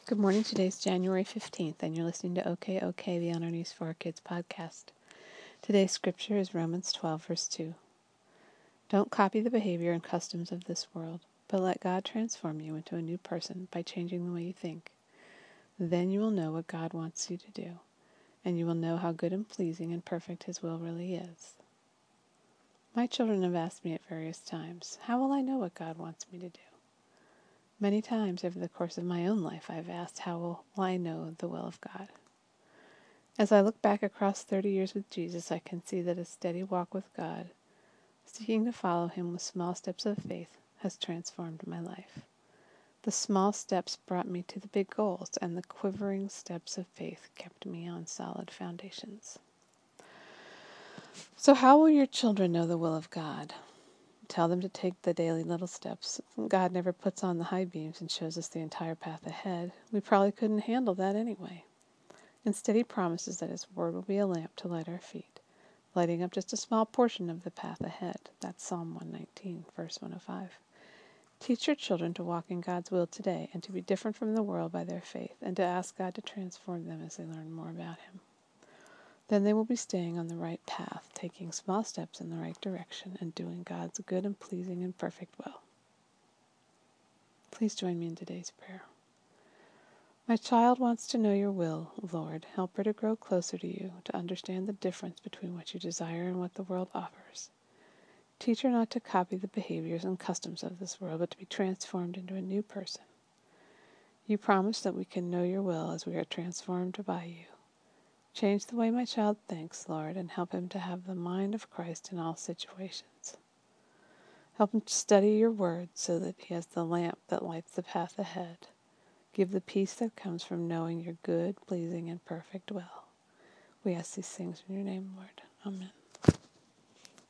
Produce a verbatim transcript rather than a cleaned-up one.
Good morning. Today's January fifteenth, and you're listening to OK OK, the On Our Knees for Our Kids podcast. Today's scripture is Romans twelve, verse two. Don't copy the behavior and customs of this world, but let God transform you into a new person by changing the way you think. Then you will know what God wants you to do, and you will know how good and pleasing and perfect His will really is. My children have asked me at various times, how will I know what God wants me to do? Many times over the course of my own life, I have asked, how will I know the will of God? As I look back across thirty years with Jesus, I can see that a steady walk with God, seeking to follow Him with small steps of faith, has transformed my life. The small steps brought me to the big goals, and the quivering steps of faith kept me on solid foundations. So how will your children know the will of God? Tell them to take the daily little steps. God never puts on the high beams and shows us the entire path ahead. We probably couldn't handle that anyway. Instead, He promises that His word will be a lamp to light our feet, lighting up just a small portion of the path ahead. That's Psalm one nineteen, verse one oh five. Teach your children to walk in God's will today and to be different from the world by their faith, and to ask God to transform them as they learn more about Him. Then they will be staying on the right path, taking small steps in the right direction, and doing God's good and pleasing and perfect will. Please join me in today's prayer. My child wants to know your will, Lord. Help her to grow closer to you, to understand the difference between what you desire and what the world offers. Teach her not to copy the behaviors and customs of this world, but to be transformed into a new person. You promise that we can know your will as we are transformed by you. Change the way my child thinks, Lord, and help him to have the mind of Christ in all situations. Help him to study your word so that he has the lamp that lights the path ahead. Give the peace that comes from knowing your good, pleasing, and perfect will. We ask these things in your name, Lord. Amen.